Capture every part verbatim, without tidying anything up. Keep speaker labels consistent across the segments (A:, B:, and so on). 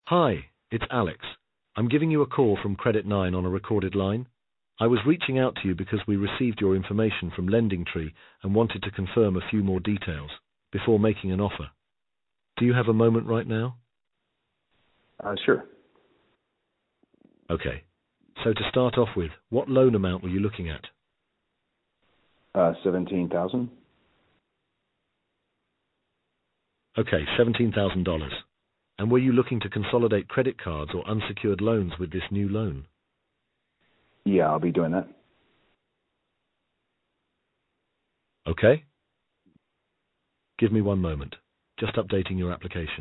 A: Hi, it's Alex. I'm giving you a call from Credit nine on a recorded line. I was reaching out to you because we received your information from LendingTree and wanted to confirm a few more details before making an offer. Do you have a moment right now?
B: Uh, sure.
A: Okay. So to start off with, what loan amount were you looking at?
B: Uh, seventeen thousand.
A: Okay, seventeen thousand dollars. And were you looking to consolidate credit cards or unsecured loans with this new loan?
B: Yeah, I'll be doing that.
A: Okay. Give me one moment. Just updating your application.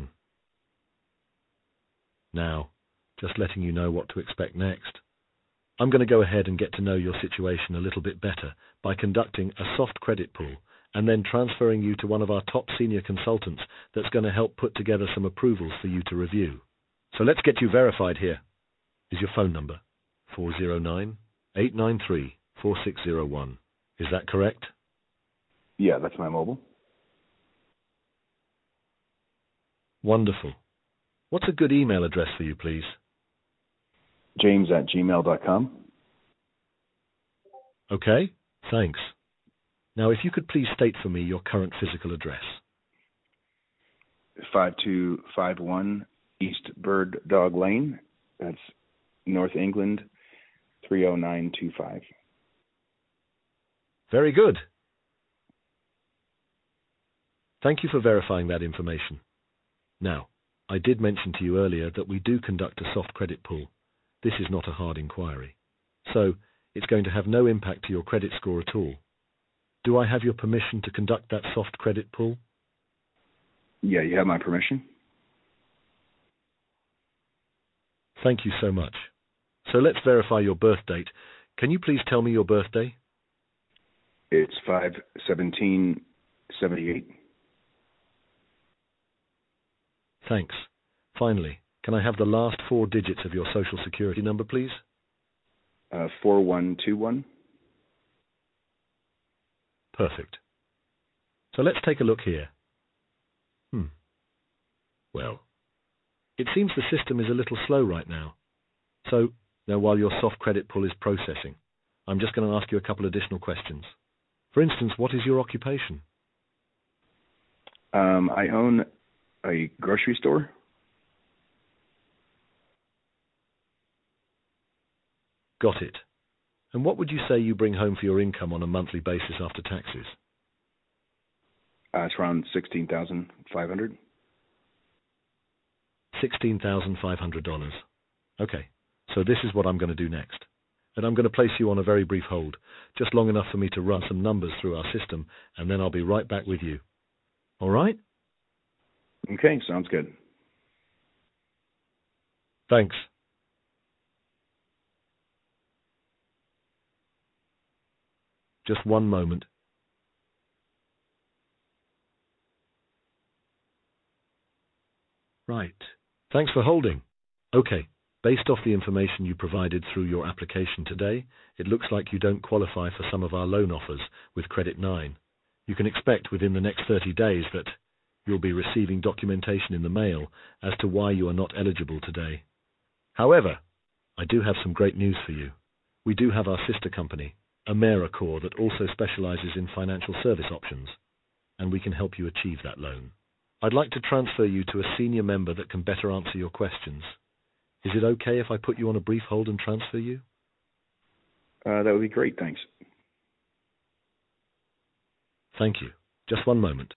A: Now, just letting you know what to expect next. I'm going to go ahead and get to know your situation a little bit better by conducting a soft credit pool and then transferring you to one of our top senior consultants that's going to help put together some approvals for you to review. So let's get you verified here. Is your phone number four zero nine, eight nine three, four six zero one? Is that correct?
B: Yeah, that's my mobile.
A: Wonderful. What's a good email address for you, please?
B: James at gmail dot com.
A: Okay, thanks. Now, if you could please state for me your current physical address.
B: five two five one East Bird Dog Lane. That's North England, three oh nine two five.
A: Very good. Thank you for verifying that information. Now, I did mention to you earlier that we do conduct a soft credit pool. This is not a hard inquiry. So, it's going to have no impact to your credit score at all. Do I have your permission to conduct that soft credit pool?
B: Yeah, you have my permission?
A: Thank you so much. So let's verify your birth date. Can you please tell me your birthday?
B: It's five seventeen seventy-eight.
A: Thanks. Finally, can I have the last four digits of your social security number, please?
B: Uh, four one two one.
A: Perfect. So let's take a look here. Hmm. Well, it seems the system is a little slow right now. So, now while your soft credit pull is processing, I'm just going to ask you a couple additional questions. For instance, what is your occupation?
B: Um, I own a grocery store.
A: Got it. And what would you say you bring home for your income on a monthly basis after taxes?
B: Uh, it's around sixteen thousand five hundred.
A: sixteen thousand five hundred dollars. Okay, so this is what I'm going to do next. And I'm going to place you on a very brief hold, just long enough for me to run some numbers through our system, and then I'll be right back with you. All right?
B: Okay, sounds good.
A: Thanks. Just one moment. Right. Thanks for holding. Okay. Based off the information you provided through your application today, it looks like you don't qualify for some of our loan offers with Credit nine. You can expect within the next thirty days that you'll be receiving documentation in the mail as to why you are not eligible today. However, I do have some great news for you. We do have our sister company, AmeriCorps, that also specializes in financial service options, and we can help you achieve that loan. I'd like to transfer you to a senior member that can better answer your questions. Is it okay if I put you on a brief hold and transfer you?
B: Uh, that would be great, thanks.
A: Thank you. Just one moment.